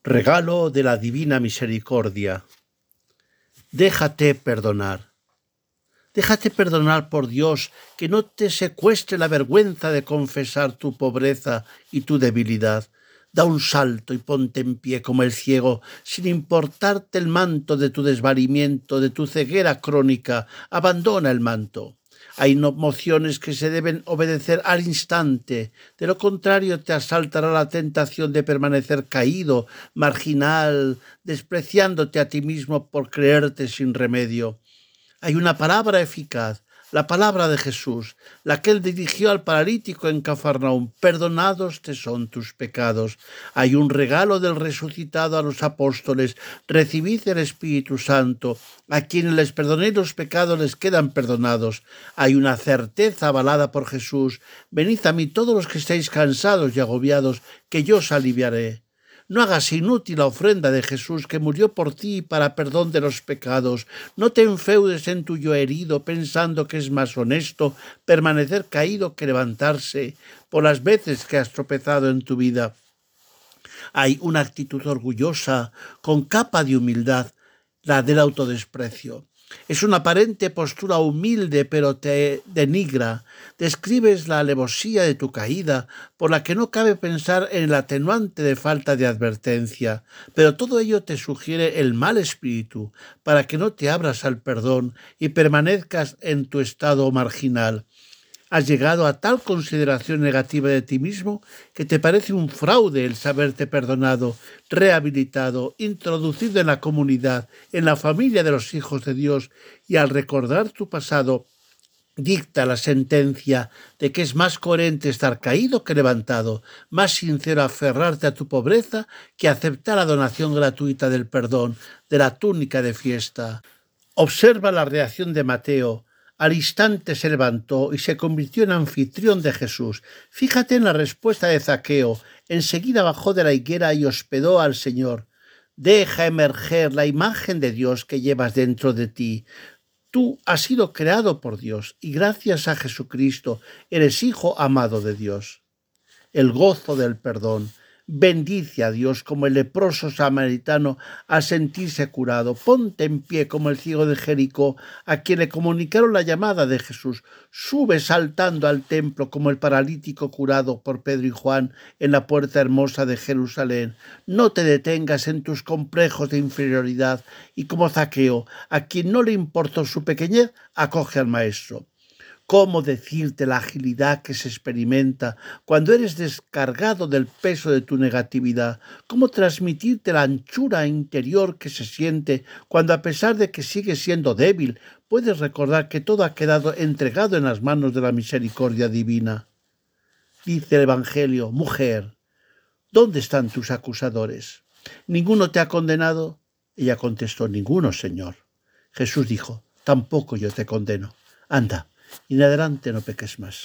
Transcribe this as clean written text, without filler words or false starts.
Regalo de la divina misericordia. Déjate perdonar. Déjate perdonar por Dios, que no te secuestre la vergüenza de confesar tu pobreza y tu debilidad. Da un salto y ponte en pie como el ciego, sin importarte el manto de tu desvalimiento, de tu ceguera crónica. Abandona el manto. Hay emociones que se deben obedecer al instante. De lo contrario, te asaltará la tentación de permanecer caído, marginal, despreciándote a ti mismo por creerte sin remedio. Hay una palabra eficaz, la palabra de Jesús, la que él dirigió al paralítico en Cafarnaúm: perdonados te son tus pecados. Hay un regalo del resucitado a los apóstoles: recibid el Espíritu Santo. A quienes les perdoné los pecados les quedan perdonados. Hay una certeza avalada por Jesús: venid a mí todos los que estáis cansados y agobiados, que yo os aliviaré. No hagas inútil la ofrenda de Jesús, que murió por ti para perdón de los pecados. No te enfeudes en tu yo herido, pensando que es más honesto permanecer caído que levantarse por las veces que has tropezado en tu vida. Hay una actitud orgullosa, con capa de humildad, la del autodesprecio. Es una aparente postura humilde, pero te denigra. Describes la alevosía de tu caída, por la que no cabe pensar en el atenuante de falta de advertencia. Pero todo ello te sugiere el mal espíritu, para que no te abras al perdón y permanezcas en tu estado marginal. Has llegado a tal consideración negativa de ti mismo que te parece un fraude el saberte perdonado, rehabilitado, introducido en la comunidad, en la familia de los hijos de Dios, y al recordar tu pasado, dicta la sentencia de que es más coherente estar caído que levantado, más sincero aferrarte a tu pobreza que aceptar la donación gratuita del perdón, de la túnica de fiesta. Observa la reacción de Mateo. Al instante se levantó y se convirtió en anfitrión de Jesús. Fíjate en la respuesta de Zaqueo. Enseguida bajó de la higuera y hospedó al Señor. Deja emerger la imagen de Dios que llevas dentro de ti. Tú has sido creado por Dios y gracias a Jesucristo eres hijo amado de Dios. El gozo del perdón. Bendice a Dios como el leproso samaritano al sentirse curado. Ponte en pie como el ciego de Jericó, a quien le comunicaron la llamada de Jesús. Sube saltando al templo como el paralítico curado por Pedro y Juan en la puerta hermosa de Jerusalén. No te detengas en tus complejos de inferioridad y, como Zaqueo, a quien no le importó su pequeñez, acoge al Maestro. ¿Cómo decirte la agilidad que se experimenta cuando eres descargado del peso de tu negatividad? ¿Cómo transmitirte la anchura interior que se siente cuando, a pesar de que sigues siendo débil, puedes recordar que todo ha quedado entregado en las manos de la misericordia divina? Dice el Evangelio: mujer, ¿dónde están tus acusadores? ¿Ninguno te ha condenado? Ella contestó: ninguno, Señor. Jesús dijo: tampoco yo te condeno. Anda, y en adelante no peques más.